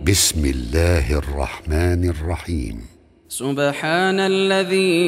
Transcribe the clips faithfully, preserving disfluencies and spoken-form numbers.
بسم الله الرحمن الرحيم. سبحان الذي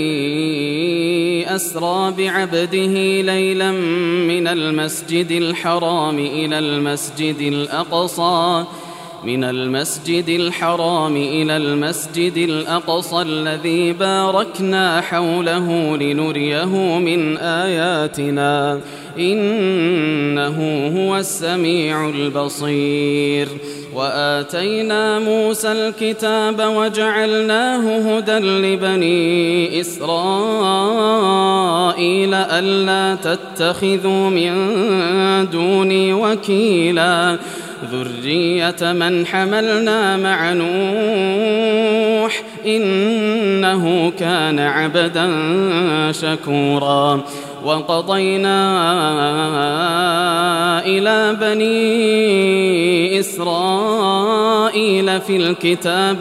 أسرى بعبده ليلا من المسجد الحرام إلى المسجد الأقصى من المسجد الحرام إلى المسجد الأقصى الذي باركنا حوله لنريه من آياتنا إنه هو السميع البصير. وآتينا موسى الكتاب وجعلناه هدى لبني إسرائيل ألا تتخذوا من دوني وكيلا ذرية من حملنا مع نوح إنه كان عبدا شكورا. وقضينا إلى بني إسرائيل في الكتاب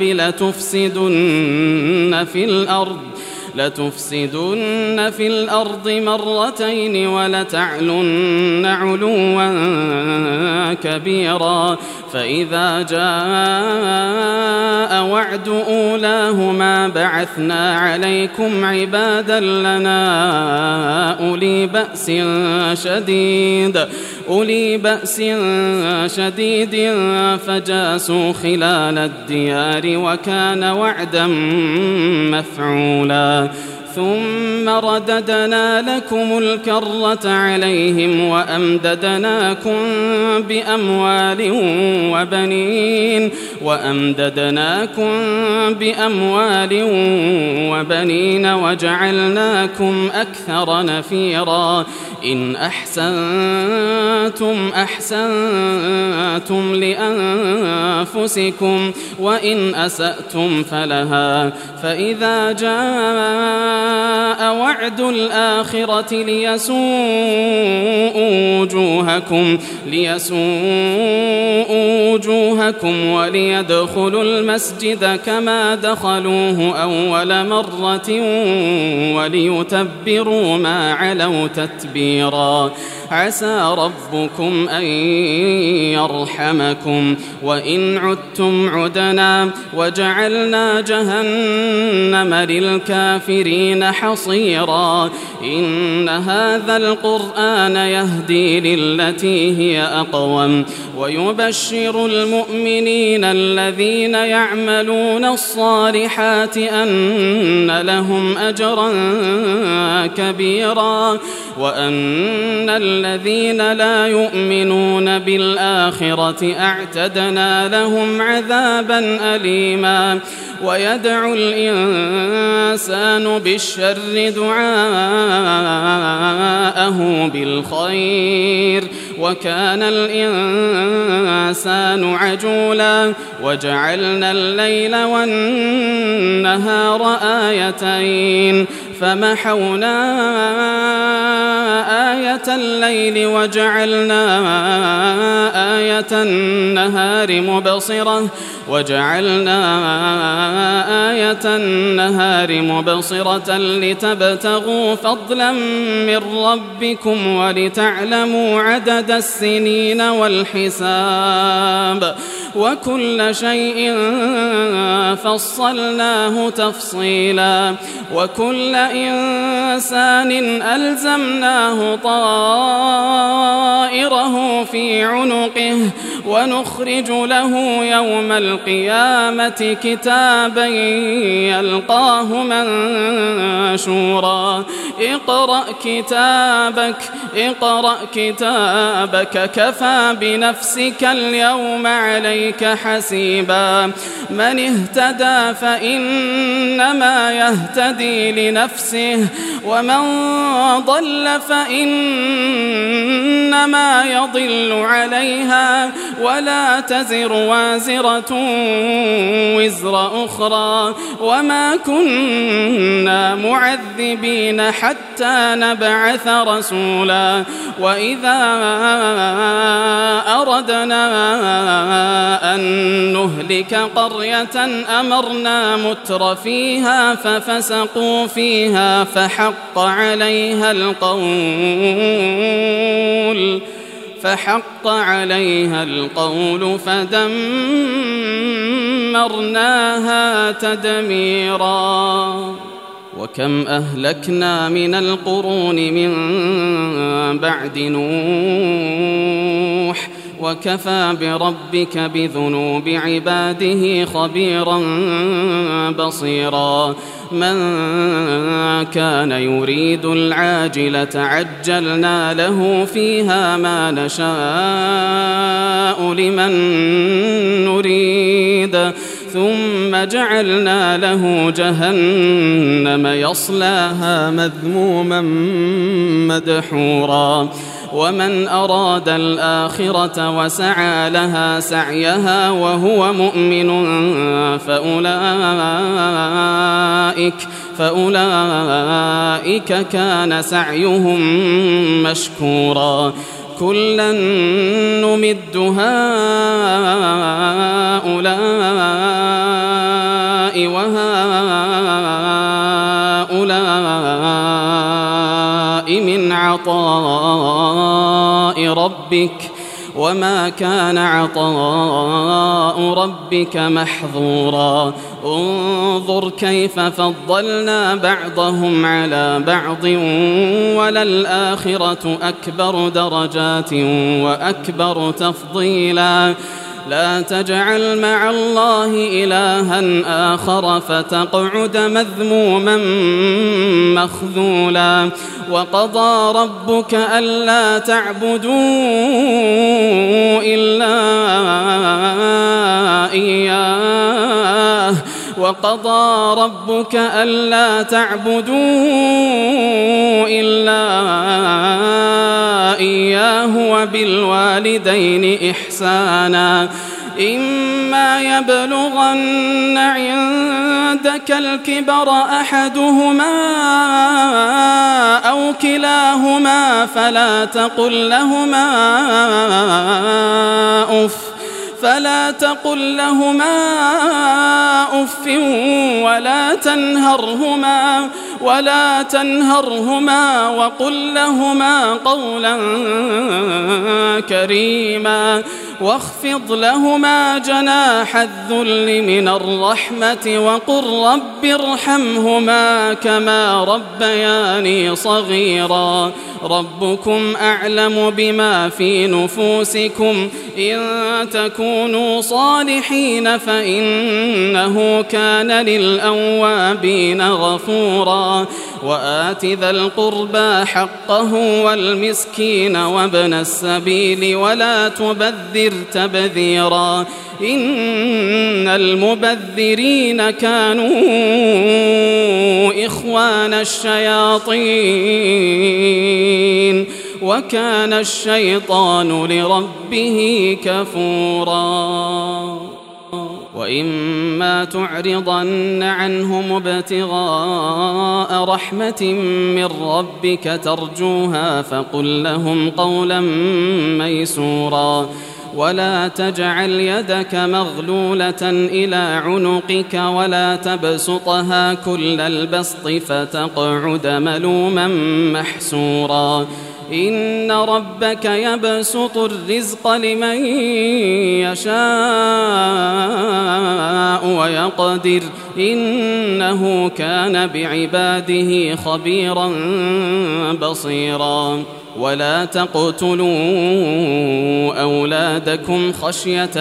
لتفسدن في الأرض لتفسدن في الأرض مرتين ولتعلن علوا كبيرا. فإذا جاء وعد أولاهما بعثنا عليكم عبادا لنا أولي بأس شديد أولي بأس شديد فجاسوا خلال الديار وكان وعدا مفعولا. ثم رددنا لكم الكرة عليهم وأمددناكم بأموال وبنين وأمددناكم بأموال وبنين وجعلناكم أكثر نفيرا. إن أحسنتم أحسنتم لأنفسكم وإن أسأتم فلها. فإذا جاء وعد الآخرة ليسوءوا وجوهكم ليسوءوا وجوهكم وليدخلوا المسجد كما دخلوه أول مرة وليتبروا ما علوا تتبيرا. عسى ربكم أن يرحمكم وإن عدتم عدنا وجعلنا جهنم للكافرين حصيرا. إن هذا القرآن يهدي للتي هي أقوم ويبشر المؤمنين الذين يعملون الصالحات أن لهم أجرا كبيرا وأن الذين لا يؤمنون بالآخرة أعتدنا لهم عذابا أليما. ويدعو الإنسان بالشر دعاءه بالخير وكان الإنسان عجولا. وجعلنا الليل والنهار آيتين فمحونا آية الليل وجعلنا آية النهار مبصرة وجعلنا آية النهار مبصرة لتبتغوا فضلا من ربكم ولتعلموا عدد السنين والحساب وكل شيء فصلناه تفصيلا. وكل إنسان ألزمناه طائره في عنقه ونخرج له يوم القيامة كتابا يلقاه منشورا. اقرأ كتابك اقرأ كتابك كفى بنفسك اليوم عليك حسيبا. من اهتدى فإنما يهتدي لنفسه ومن ضل فإنما يضل عليها ولا تزر وازرة وزر أخرى وما كنا معذبين حتى نبعث رسولا. وإذا أردنا أن نهلك قرية أمرنا متر فيها ففسقوا فيها فحق عليها القول فحق عليها القول فدمرناها دمرناها تدميرا وكم أهلكنا من القرون من بعد نوح وكفى بربك بذنوب عباده خبيرا بصيرا من كان يريد العاجلة عجلنا له فيها ما نشاء لمن نريد ثم جعلنا له جهنم يصلاها مذموما مدحورا ومن أراد الآخرة وسعى لها سعيها وهو مؤمن فأولئك, فأولئك كان سعيهم مشكورا كلا نمد هؤلاء وهؤلاء من عطاء ربك وما كان عطاء ربك محظورا انظر كيف فضلنا بعضهم على بعض وللآخرة أكبر درجات وأكبر تفضيلا لا تجعل مع الله إلها آخر فتقعد مذموما مخذولا وقضى ربك ألا تعبدوا إلا إياه وقضى ربك ألا تعبدوا إلا إياه وبالوالدين إحسانا إما يبلغن عندك الكبر أحدهما أو كلاهما فلا تقل لهما أف فلا تقل لهما أف ولا تنهرهما ولا تنهرهما وقل لهما قولا كريما واخفض لهما جناح الذل من الرحمة وقل رب ارحمهما كما ربياني صغيرا ربكم أعلم بما في نفوسكم إن تكونوا صالحين فإنه كان للأوابين غفورا وآت ذا القربى حقه والمسكين وابن السبيل ولا تبذر تبذيرا إن المبذرين كانوا إخوان الشياطين وكان الشيطان لربه كفورا وإما تعرضن عنهم ابتغاء رحمة من ربك ترجوها فقل لهم قولا ميسورا ولا تجعل يدك مغلولة إلى عنقك ولا تبسطها كل البسط فتقعد ملوما محسورا إن ربك يبسط الرزق لمن يشاء ويقدر إنه كان بعباده خبيرا بصيرا ولا تقتلوا أولادكم خشية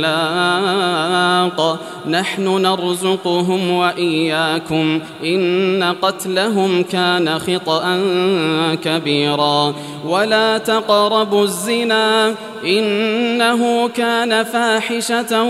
إملاق نحن نرزقهم وإياكم إن قتلهم كان خطأ كبيرا ولا تقربوا الزنا إنه كان فاحشة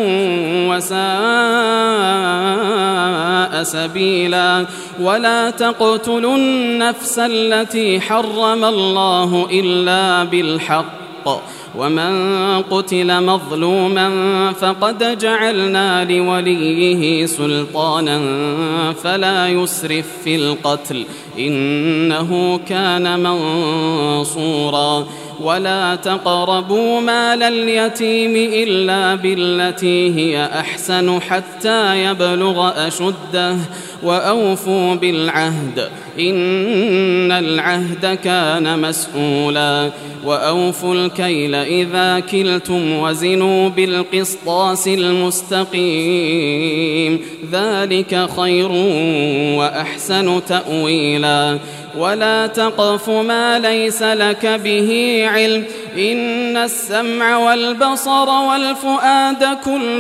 وساء سبيلا ولا تقتلوا النفس التي حرم الله إلا بالحق ومن قتل مظلوما فقد جعلنا لوليه سلطانا فلا يسرف في القتل إنه كان منصورا ولا تقربوا مال اليتيم إلا بالتي هي أحسن حتى يبلغ أشده وأوفوا بالعهد إن العهد كان مسؤولا وأوفوا الكيل إذا كلتم وزنوا بالقسطاس المستقيم ذلك خير وأحسن تأويلا ولا تقف ما ليس لك به علم إن السمع والبصر والفؤاد كل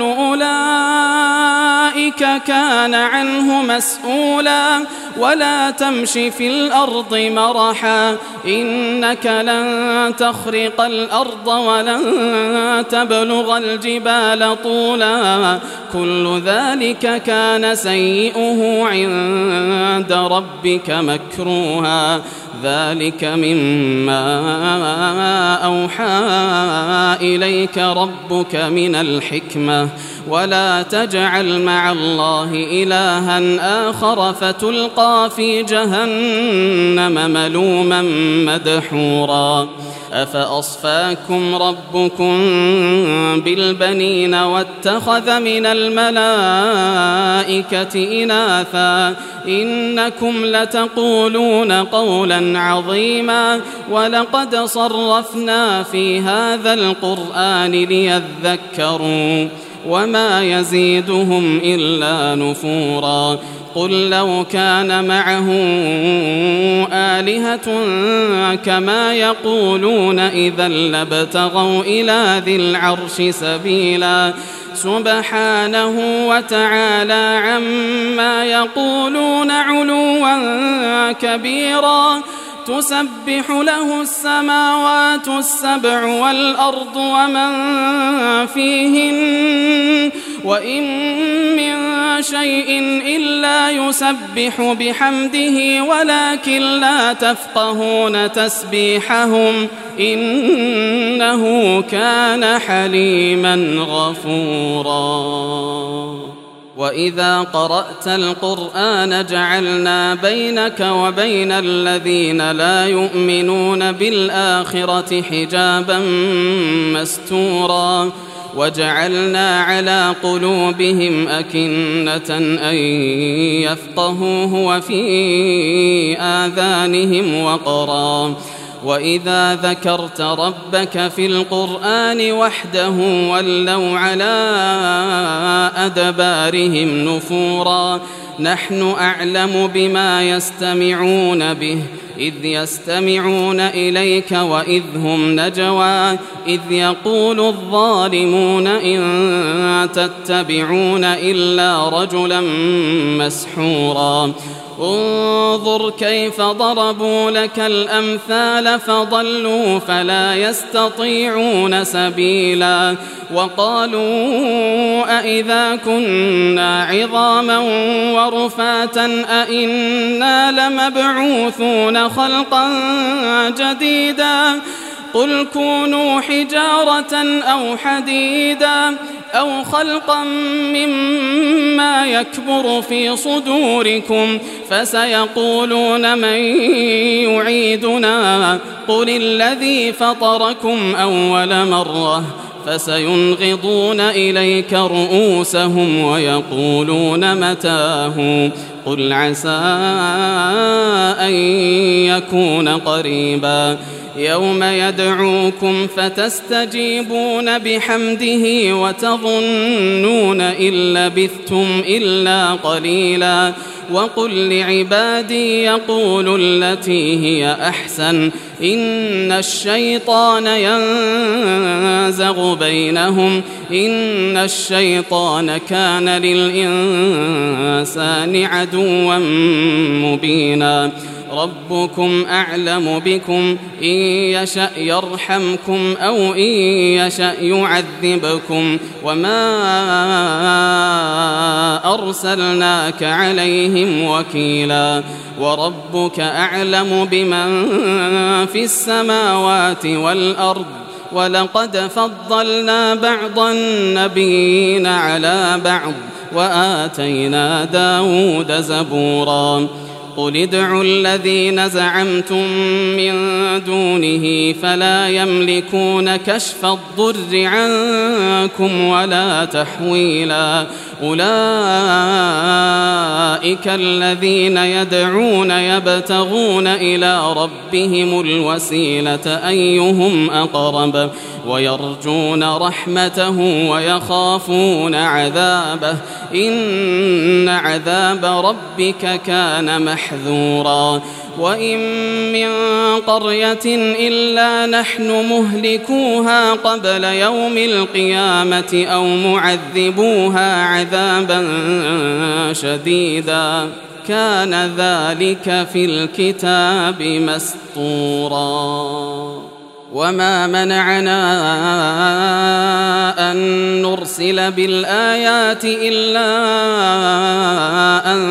أولئك كان عنه مسؤولا ولا تمش في الأرض مرحا إنك لن تخرق الأرض ولن تبلغ الجبال طولا كل ذلك كان سيئه عند ربك مكروها ذلك مما أوحى إليك ربك من الحكمة ولا تجعل مع الله إلها آخر فتلقى في جهنم ملوما مدحورا أفأصفاكم ربكم بالبنين واتخذ من الملائكة إناثا إنكم لتقولون قولا عظيما ولقد صرفنا في هذا القرآن ليذكروا وما يزيدهم إلا نفورا قل لو كان معه آلهة كما يقولون إذا لابتغوا إلى ذي العرش سبيلا سبحانه وتعالى عما يقولون علوا كبيرا تسبح له السماوات السبع والأرض ومن فيهن وإن من شيء إلا يسبح بحمده ولكن لا تفقهون تسبيحهم إنه كان حليما غفورا وإذا قرأت القرآن جعلنا بينك وبين الذين لا يؤمنون بالآخرة حجابا مستورا وجعلنا على قلوبهم أكنة أن يفقهوه وفي آذانهم وقرا وإذا ذكرت ربك في القرآن وحده ولوا على أدبارهم نفورا نحن أعلم بما يستمعون به إذ يستمعون إليك وإذ هم نجوى إذ يقول الظالمون إن تتبعون إلا رجلا مسحورا انظر كيف ضربوا لك الأمثال فضلوا فلا يستطيعون سبيلا وقالوا أئذا كنا عظاما ورفاتا أئنا لمبعوثون خلقا جديدا قل كونوا حجارة أو حديدا أو خلقا مما يكبر في صدوركم فسيقولون من يعيدنا قل الذي فطركم أول مرة فسينغضون إليك رؤوسهم ويقولون متاه قل عسى أن يكون قريبا يوم يدعوكم فتستجيبون بحمده وتظنون إن لبثتم إلا قليلا وقل لعبادي يقولوا التي هي أحسن إن الشيطان ينزغ بينهم إن الشيطان كان للإنسان عدوا مبينا ربكم أعلم بكم إن يشأ يرحمكم أو إن يشأ يعذبكم وما أرسلناك عليهم وكيلا وربك أعلم بمن في السماوات والأرض ولقد فضلنا بعض النبيين على بعض وآتينا داود زبورا قل ادعوا الذين زعمتم من دونه فلا يملكون كشف الضر عنكم ولا تحويلا أولئك الذين يدعون يبتغون إلى ربهم الوسيلة أيهم أقرب ويرجون رحمته ويخافون عذابه إن عذاب ربك كان محذورا وإن من قرية إلا نحن مهلكوها قبل يوم القيامة أو معذبوها عذابا شديدا كان ذلك في الكتاب مسطورا وما منعنا أن نرسل بالآيات إلا أن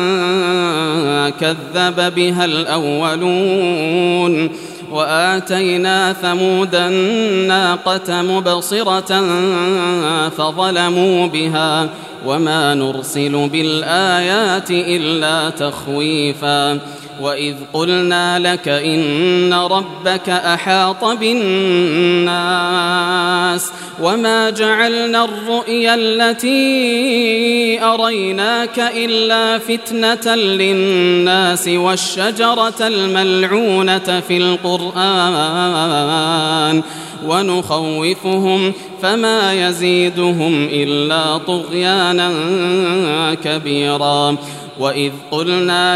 كذب بها الأولون وآتينا ثمود الناقة مبصرة فظلموا بها وما نرسل بالآيات إلا تخويفا وإذ قلنا لك إن ربك أحاط بالناس وما جعلنا الرؤيا التي أريناك إلا فتنة للناس والشجرة الملعونة في القرآن ونخوفهم فما يزيدهم إلا طغيانا كبيرا وإذ قلنا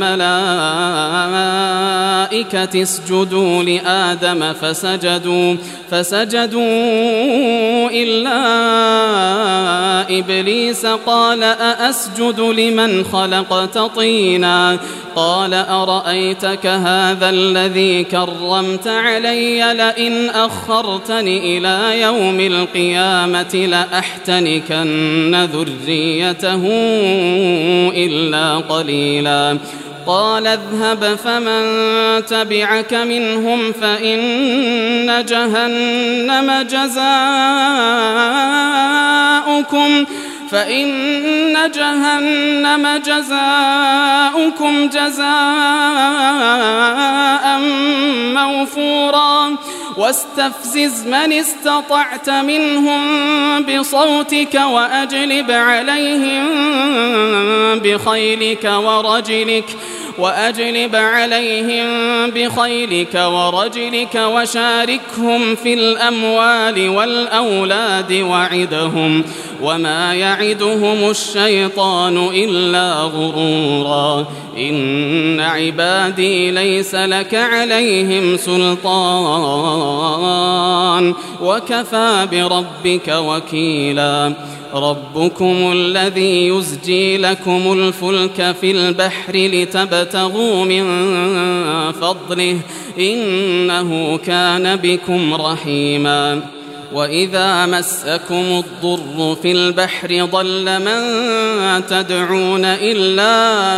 للملائكة اسجدوا لآدم فسجدوا فسجدوا إلا إبليس قال أأسجد لمن خلقت طينا قال أرأيتك هذا الذي كرمت علي لئن أخرتني إلى يوم القيامة لأحتنكن ذريته إلا قليلا قال اذهب فمن تبعك منهم فإن جهنم جزاؤكم فإن جهنم جزاؤكم جزاء موفورا واستفزز من استطعت منهم بصوتك وأجلب عليهم بخيلك ورجلك وأجلب عليهم بخيلك ورجلك وشاركهم في الأموال والأولاد وعدهم وما يعدهم الشيطان إلا غرورا إن عبادي ليس لك عليهم سلطان وكفى بربك وكيلا ربكم الذي يزجي لكم الفلك في البحر لتبتغوا من فضله إنه كان بكم رحيما وإذا مسكم الضر في البحر ضل من تدعون إلا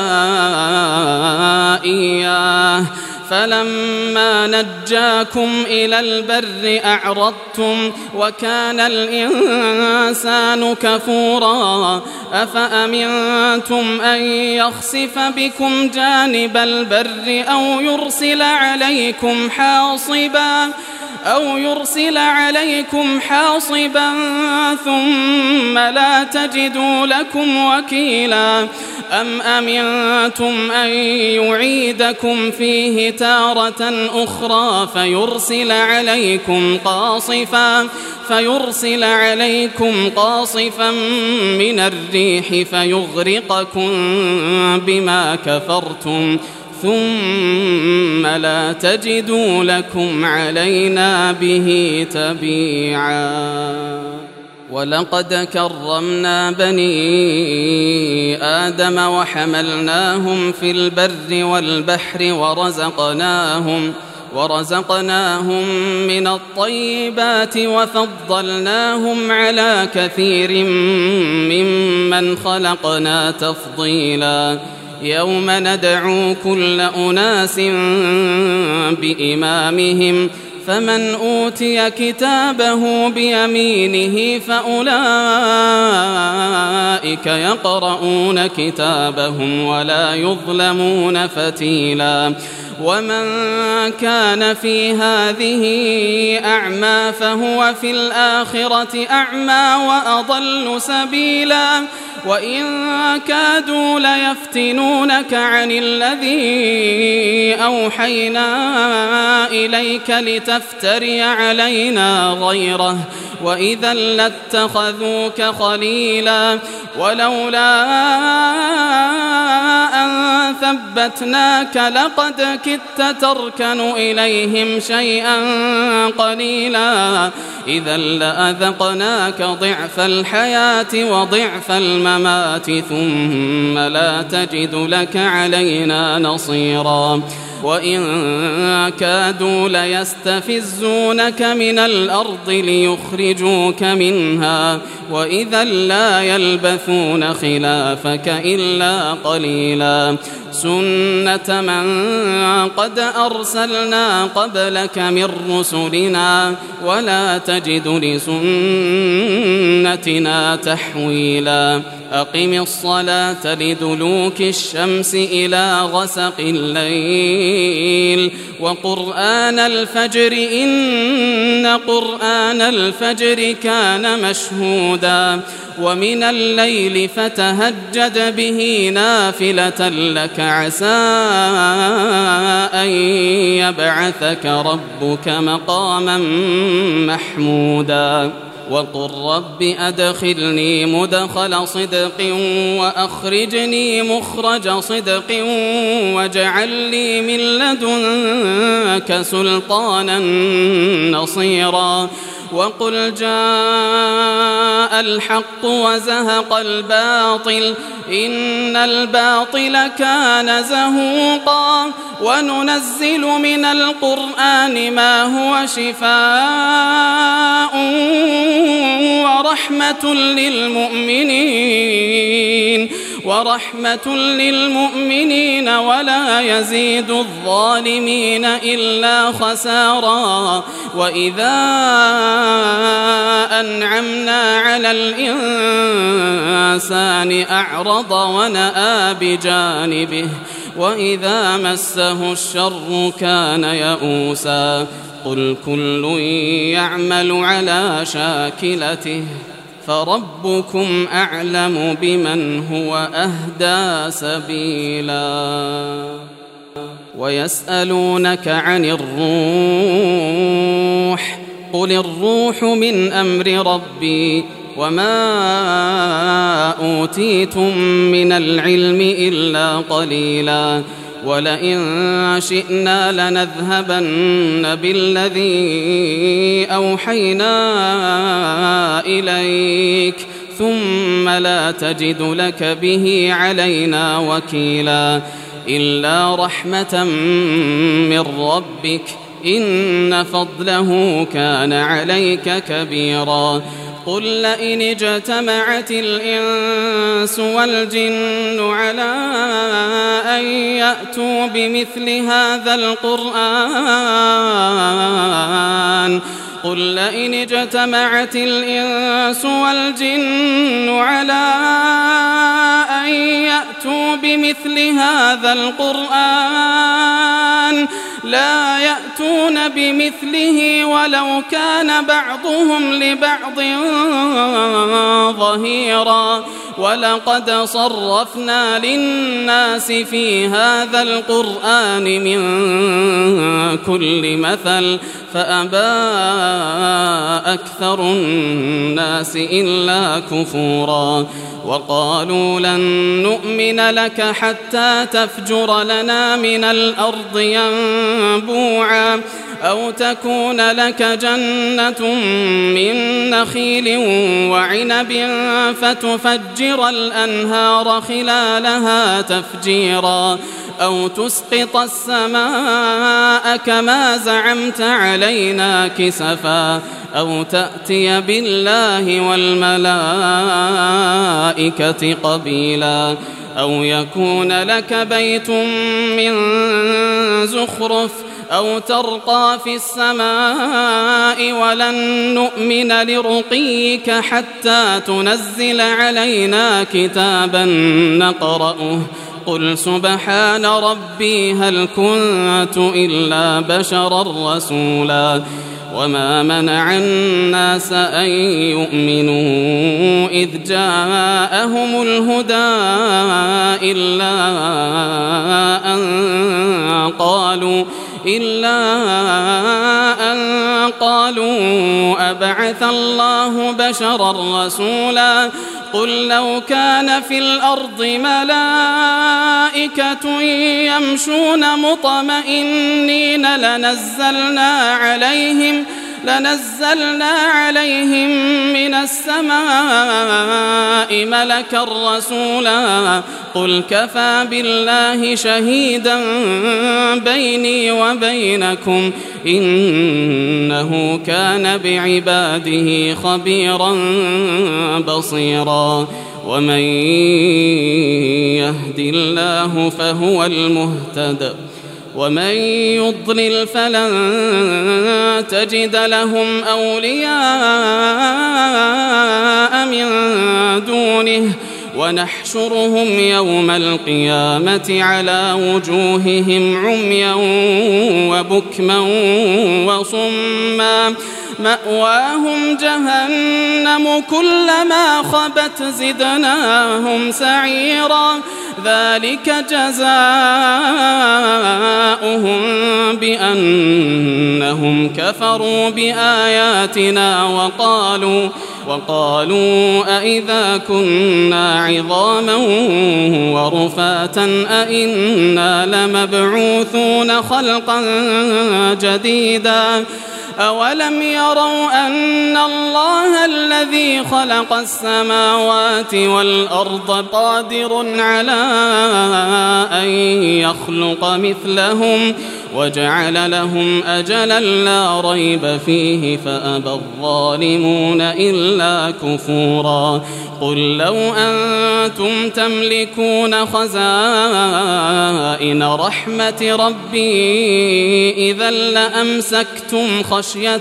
إياه فلما نجاكم إلى البر أعرضتم وكان الإنسان كفورا أفأمنتم أن يخسف بكم جانب البر أو يرسل عليكم حاصبا أو يرسل عليكم حاصبا ثم لا تجدوا لكم وكيلا أم أمنتم أن يعيدكم فيه تارة أخرى فيرسل عليكم قاصفا فيرسل عليكم قاصفا من الريح فيغرقكم بما كفرتم ثم لا تجدوا لكم علينا به تبيعا ولقد كرمنا بني آدم وحملناهم في البر والبحر ورزقناهم ورزقناهم من الطيبات وفضلناهم على كثير ممن خلقنا تفضيلا يوم ندعو كل أناس بإمامهم فمن أوتي كتابه بيمينه فأولئك يقرؤون كتابهم ولا يظلمون فتيلا ومن كان في هذه أعمى فهو في الآخرة أعمى وأضل سبيلا وإن كادوا ليفتنونك عن الذي أوحينا إليك لتفتري علينا غيره وإذا لاتخذوك خليلا ولولا أن ثبتناك لقد كدت تركن إليهم شيئا قليلا إذا لأذقناك ضعف الحياة وضعف الممات ثم لا تجد لك علينا نصيرا وإن كادوا ليستفزونك من الأرض ليخرجوك منها وإذا لا يلبثون خلافك إلا قليلا سنة من قد أرسلنا قبلك من رسلنا ولا تجد لسنتنا تحويلا أقم الصلاة لدلوك الشمس إلى غسق الليل وقرآن الفجر إن قرآن الفجر كان مشهودا ومن الليل فتهجد به نافلة لك عسى أن يبعثك ربك مقاما محمودا وقل رب أدخلني مدخل صدق وأخرجني مخرج صدق واجعل لي من لدنك سلطانا نصيرا وقل جاء الحق وزهق الباطل إن الباطل كان زهوقا وننزل من القرآن ما هو شفاء ورحمة للمؤمنين ورحمة للمؤمنين ولا يزيد الظالمين إلا خسارا وإذا أنعمنا على الإنسان أعرض ونأى بجانبه وإذا مسه الشر كان يئوسا قل كل يعمل على شاكلته فربكم أعلم بمن هو أهدى سبيلا ويسألونك عن الروح قل الروح من أمر ربي وما أوتيتم من العلم إلا قليلا ولئن شئنا لنذهبن بالذي أوحينا إليك ثم لا تجد لك به علينا وكيلا إلا رحمة من ربك إن فضله كان عليك كبيرا قل لئن اجتمعت الإنس والجن على أن يأتوا بمثل هذا القرآن قل لئن اجتمعت الإنس والجن على أن يأتوا بمثل هذا القرآن لا يأتون بمثله ولو كان بعضهم لبعض ظهيرا ولقد صرفنا للناس في هذا القرآن من كل مثل فأبى أكثر الناس إلا كفورا وقالوا لن نؤمن لك حتى تفجر لنا من الأرض ينبوعا أو تكون لك جنة من نخيل وعنب فتفجر الأنهار خلالها تفجيرا أو تسقط السماء كما زعمت علينا كسفا أو تأتي بالله والملائكة قبيلا أو يكون لك بيت من زخرف أو ترقى في السماء ولن نؤمن لرقيك حتى تنزل علينا كتابا نقرأه قل سبحان ربي هل كنت إلا بشرا رسولا وما منع الناس أن يؤمنوا إذ جاءهم الهدى إلا أن قالوا إلا أن قالوا أبعث الله بشرا رسولا قل لو كان في الأرض ملائكة يمشون مطمئنين لنزلنا عليهم لنزلنا عليهم من السماء ملكا رسولا قل كفى بالله شهيدا بيني وبينكم إنه كان بعباده خبيرا بصيرا ومن يهد الله فهو المهتد ومن يضلل فلن تجد لهم أولياء من دونه ونحشرهم يوم القيامة على وجوههم عميا وبكما وصما مأواهم جهنم كلما خبت زدناهم سعيرا ذلك جزاؤهم بأنهم كفروا بآياتنا وقالوا وقالوا أئذا كنا عظاما ورفاتا أئنا لمبعوثون خلقا جديدا أولم يروا أن الله الذي خلق السماوات والأرض قادر على أن يخلق مثلهم وجعل لهم أجلا لا ريب فيه فأبى الظالمون إلا كفورا قل لو أنتم تملكون خزائن رحمة ربي إذا لأمسكتم خشية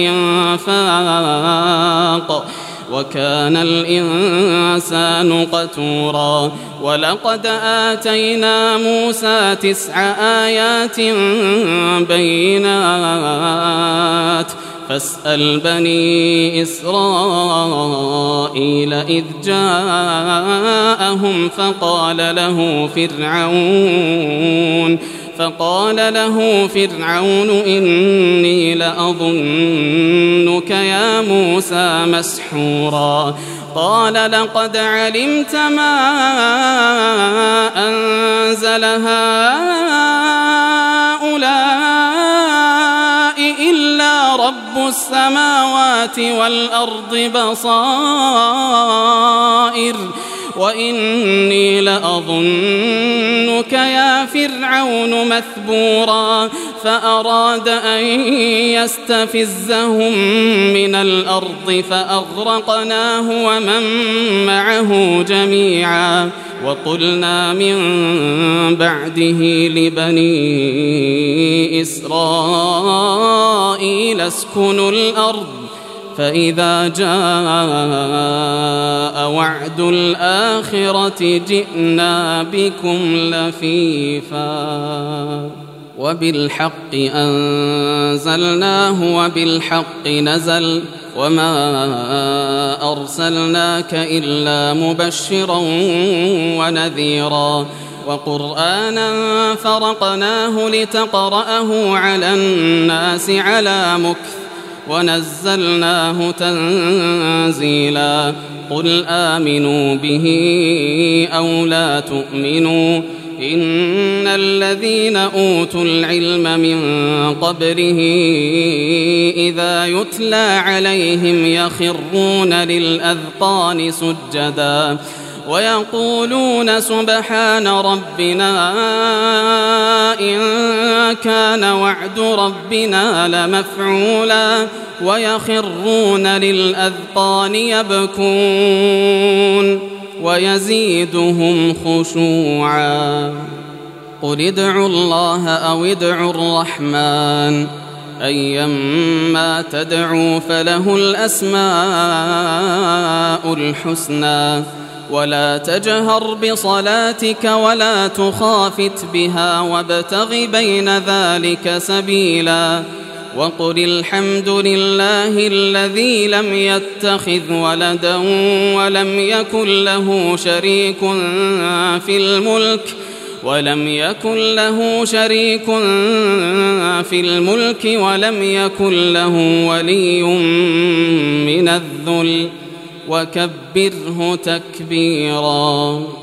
الإنفاق وكان الإنسان قتورا ولقد آتينا موسى تسع آيات بينات فاسأل بني إسرائيل إذ جاءهم فقال له فرعون فقال له فرعون إني لأظنك يا موسى مسحورا قال لقد علمت ما أنزل هؤلاء إلا رب السماوات والأرض بصائر وإني لأظنك يا فرعون مثبورا فأراد أن يستفزهم من الأرض فأغرقناه ومن معه جميعا وقلنا من بعده لبني إسرائيل اسكنوا الأرض فإذا جاء وعد الآخرة جئنا بكم لفيفا وبالحق أنزلناه وبالحق نزل وما أرسلناك إلا مبشرا ونذيرا وقرآنا فرقناه لتقرأه على الناس على مكث ونزلناه تنزيلا قل آمنوا به أو لا تؤمنوا إن الذين أوتوا العلم من قبله إذا يتلى عليهم يخرون للأذقان سجدا ويقولون سبحان ربنا إن كان وعد ربنا لمفعولا ويخرون للأذقان يبكون ويزيدهم خشوعا قل ادعوا الله أو ادعوا الرحمن أيما تدعوا فله الأسماء الحسنى ولا تجهر بصلاتك ولا تخافت بها وابتغ بين ذلك سبيلا وقل الحمد لله الذي لم يتخذ ولدا ولم يكن له شريك في الملك ولم يكن له شريك في الملك ولم يكن له ولي من الذل وكبره تكبيرا.